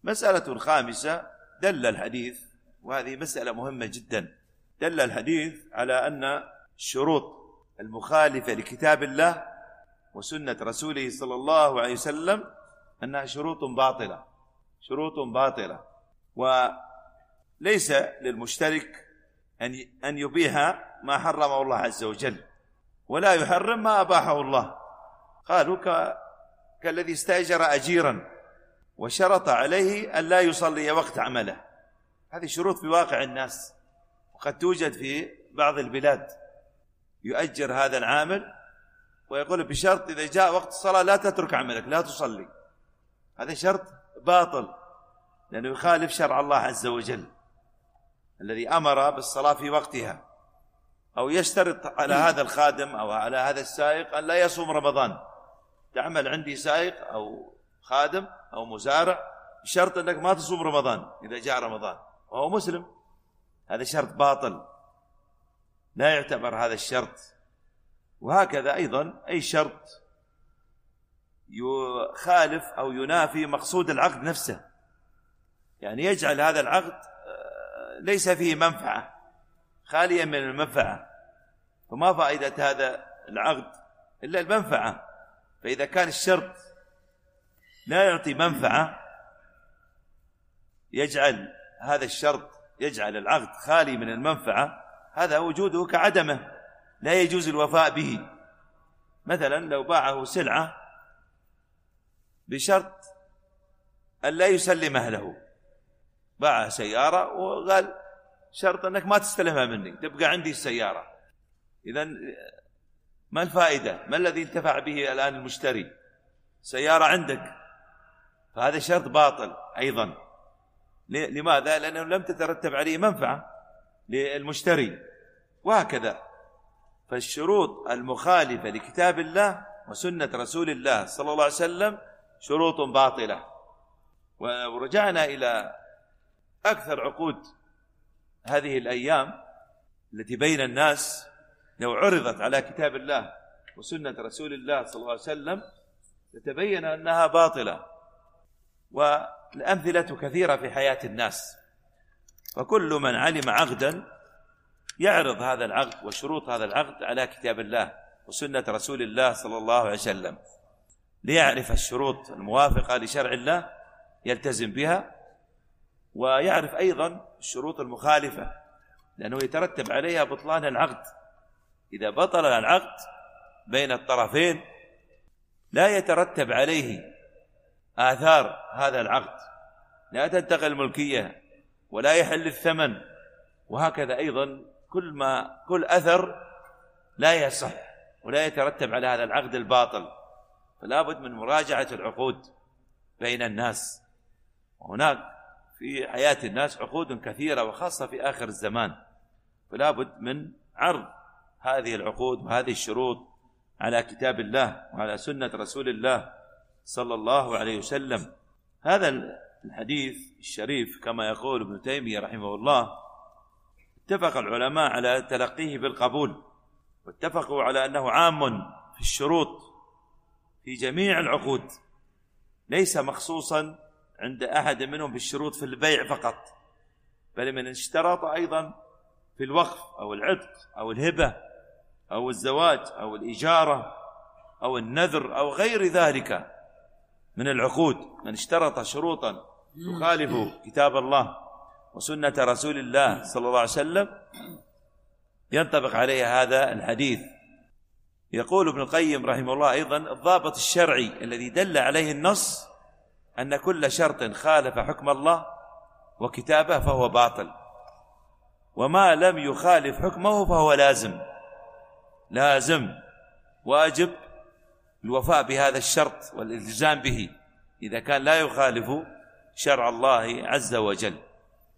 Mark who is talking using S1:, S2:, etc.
S1: مسألة خامسة، دل الحديث، وهذه مسألة مهمة جدا، دل الحديث على أن الشروط المخالفة لكتاب الله وسنة رسوله صلى الله عليه وسلم أنها شروط باطلة، شروط باطلة، وليس للمشترك أن يبيح ما حرمه الله عز وجل ولا يحرم ما أباحه الله. قالوا كالذي استأجر أجيرا وشرط عليه أن لا يصلي وقت عمله. هذه شروط في واقع الناس، وقد توجد في بعض البلاد، يؤجر هذا العامل ويقول بشرط إذا جاء وقت الصلاة لا تترك عملك، لا تصلي. هذا شرط باطل، لأنه يخالف شرع الله عز وجل الذي أمر بالصلاة في وقتها. أو يشترط على هذا الخادم أو على هذا السائق أن لا يصوم رمضان. تعمل عندي سائق أو خادم أو مزارع بشرط أنك ما تصوم رمضان إذا جاء رمضان وهو مسلم، هذا شرط باطل، لا يعتبر هذا الشرط. وهكذا أيضا أي شرط يخالف أو ينافي مقصود العقد نفسه، يعني يجعل هذا العقد ليس فيه منفعة، خاليا من المنفعة، فما فائدة هذا العقد إلا المنفعة. فإذا كان الشرط لا يعطي منفعة، يجعل هذا الشرط يجعل العقد خالي من المنفعة، هذا وجوده كعدمه، لا يجوز الوفاء به. مثلا لو باعه سلعة بشرط أن لا يسلم أهله، باع سيارة وقال شرط أنك ما تستلمها مني، تبقى عندي السيارة، إذن ما الفائدة؟ ما الذي انتفع به الآن المشتري؟ سيارة عندك، فهذا شرط باطل أيضا. لماذا؟ لأنه لم تترتب عليه منفعة للمشتري. وهكذا فالشروط المخالفة لكتاب الله وسنة رسول الله صلى الله عليه وسلم شروط باطلة. ورجعنا إلى أكثر عقود هذه الأيام التي بين الناس، لو عرضت على كتاب الله وسنة رسول الله صلى الله عليه وسلم تتبين أنها باطلة، والأمثلة كثيرة في حياة الناس. فكل من علم عقدا يعرض هذا العقد وشروط هذا العقد على كتاب الله وسنة رسول الله صلى الله عليه وسلم، ليعرف الشروط الموافقة لشرع الله يلتزم بها، ويعرف أيضا الشروط المخالفة، لأنه يترتب عليها بطلان العقد. إذا بطل العقد بين الطرفين لا يترتب عليه آثار هذا العقد، لا تنتقل الملكية ولا يحل الثمن. وهكذا أيضا كل أثر لا يصح ولا يترتب على هذا العقد الباطل. فلا بد من مراجعة العقود بين الناس. وهناك في حياة الناس عقود كثيرة، وخاصة في آخر الزمان، فلا بد من عرض هذه العقود وهذه الشروط على كتاب الله وعلى سنة رسول الله صلى الله عليه وسلم. هذا الحديث الشريف كما يقول ابن تيمية رحمه الله، اتفق العلماء على تلقيه بالقبول، واتفقوا على أنه عام في الشروط في جميع العقود، ليس مخصوصا عند أحد منهم بالشروط في البيع فقط، بل من اشترط أيضا في الوقف أو العتق أو الهبة أو الزواج أو الإجارة أو النذر أو غير ذلك من العقود، من اشترط شروطا تخالف كتاب الله وسنة رسول الله صلى الله عليه وسلم ينطبق عليه هذا الحديث. يقول ابن القيم رحمه الله أيضا: الضابط الشرعي الذي دل عليه النص أن كل شرط خالف حكم الله وكتابه فهو باطل، وما لم يخالف حكمه فهو لازم واجب الوفاء بهذا الشرط والالتزام به إذا كان لا يخالف شرع الله عز وجل.